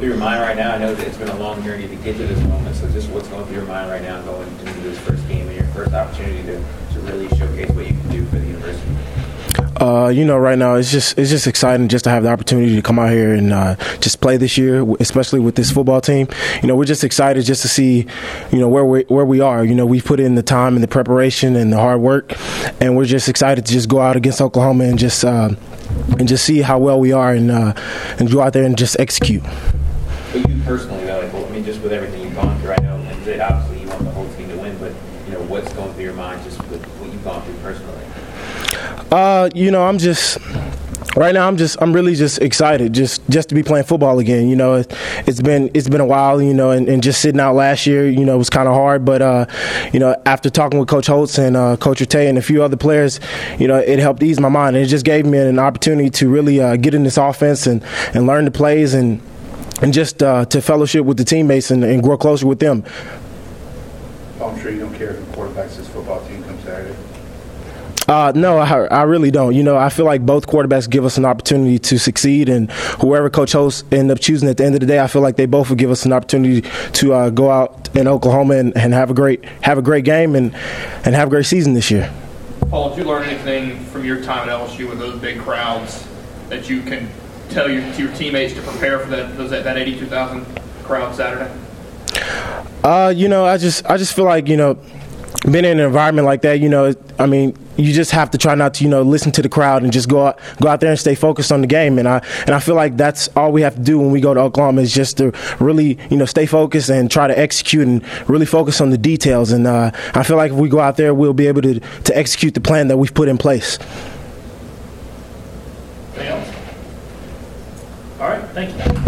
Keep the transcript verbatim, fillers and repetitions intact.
through your mind right now? I know that it's been a long journey to get to this moment, so just what's going through your mind right now going into this first game and your first opportunity to, to really showcase what you can do for the university? Uh, you know, right now it's just it's just exciting just to have the opportunity to come out here and uh, just play this year, especially with this football team. You know, we're just excited just to see, you know, where we where we are. You know, we've put in the time and the preparation and the hard work, and we're just excited to just go out against Oklahoma and just uh, and just see how well we are and uh, and go out there and just execute. But you personally, though, like, well, I mean, just with everything you've gone through, I know, and obviously you want the whole team to win, but you know, what's going through your mind just with what you've gone through personally? Uh, you know, I'm just right now. I'm just, I'm really just excited, just, just to be playing football again. You know, it, it's been, it's been a while. You know, and, and just sitting out last year, you know, was kind of hard. But uh, you know, after talking with Coach Holtz and uh, Coach Rattay and a few other players, you know, it helped ease my mind. And it just gave me an opportunity to really uh, get in this offense and, and learn the plays and and just uh, to fellowship with the teammates and, and grow closer with them. I'm sure you don't care if the quarterbacks this football team comes Saturday. Uh, no, I, I really don't. You know, I feel like both quarterbacks give us an opportunity to succeed, and whoever Coach Holtz end up choosing at the end of the day, I feel like they both will give us an opportunity to uh, go out in Oklahoma and, and have a great have a great game and and have a great season this year. Paul, did you learn anything from your time at L S U with those big crowds that you can tell your to your teammates to prepare for that those, that eighty-two thousand crowd Saturday? Uh, you know, I just I just feel like, you know, being in an environment like that, you know, I mean, you just have to try not to, you know, listen to the crowd and just go out, go out there and stay focused on the game. And I and I feel like that's all we have to do when we go to Oklahoma is just to really, you know, stay focused and try to execute and really focus on the details. And uh, I feel like if we go out there, we'll be able to to execute the plan that we've put in place. Anything else? All right, thank you.